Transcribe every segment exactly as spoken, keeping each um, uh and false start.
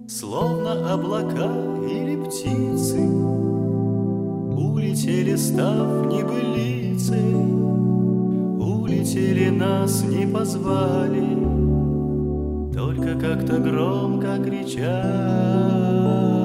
Словно облака или птицы, улетели, став небылицей, улетели, нас не позвали, только как-то громко кричали.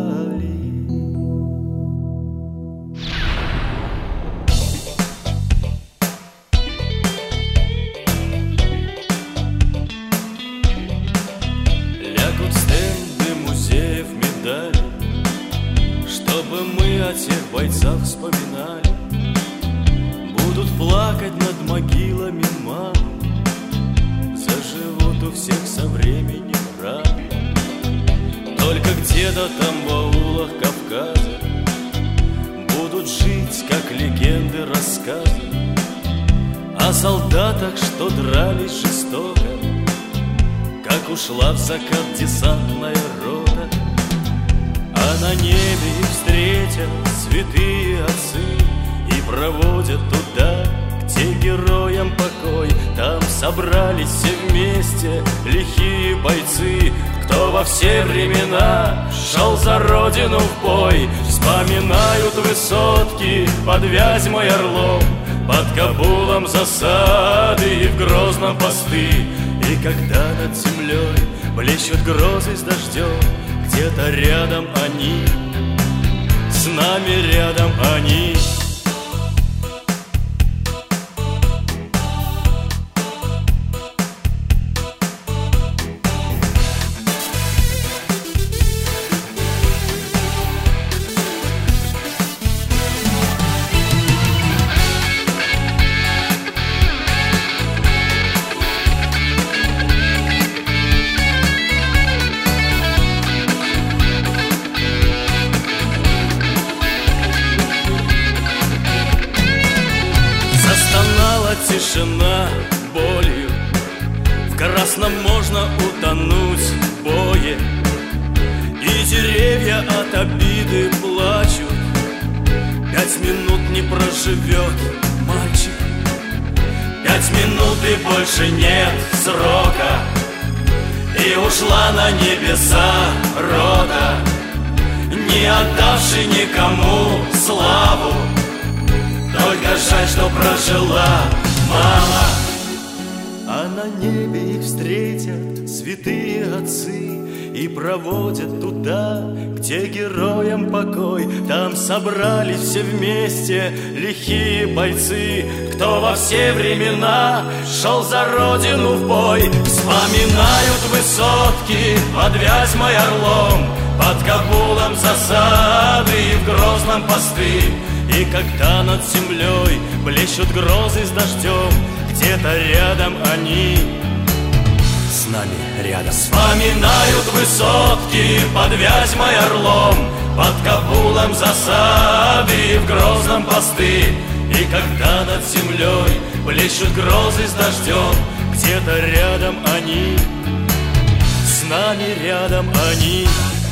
Чтобы мы о тех бойцах вспоминали, будут плакать над могилами мам, заживут у всех со временем раны. Только где-то там в аулах Кавказа будут жить, как легенды, рассказы о солдатах, что дрались жестоко, как ушла в закат десантная рота. А на небе их встретят святые отцы и проводят туда, где героям покой. Там собрались все вместе лихие бойцы, кто во все времена шел за родину в бой. Вспоминают высотки под Вязьмой, Орлом, под Кабулом засады и в Грозном посты. И когда над землей блещут грозы с дождем, где-то рядом они, с нами рядом они. Тишина болью, в красном можно утонуть в бое, и деревья от обиды плачут. Пять минут не проживет мальчик, пять минут и больше нет срока, и ушла на небеса рота, не отдавший никому славу. Только жаль, что прожила мало. А на небе их встретят святые отцы и проводят туда, где героям покой. Там собрались все вместе лихие бойцы, кто во все времена шел за родину в бой. Вспоминают высотки под Вязьмой, Орлом, под Кабулом засады и в Грозном посты. И когда над землей блещут грозы с дождем, где-то рядом они, с нами рядом. Вспоминают высотки под Вязьмой, Орлом, под Кабулом засады и в Грозном посты. И когда над землей блещут грозы с дождем, где-то рядом они, с нами рядом они.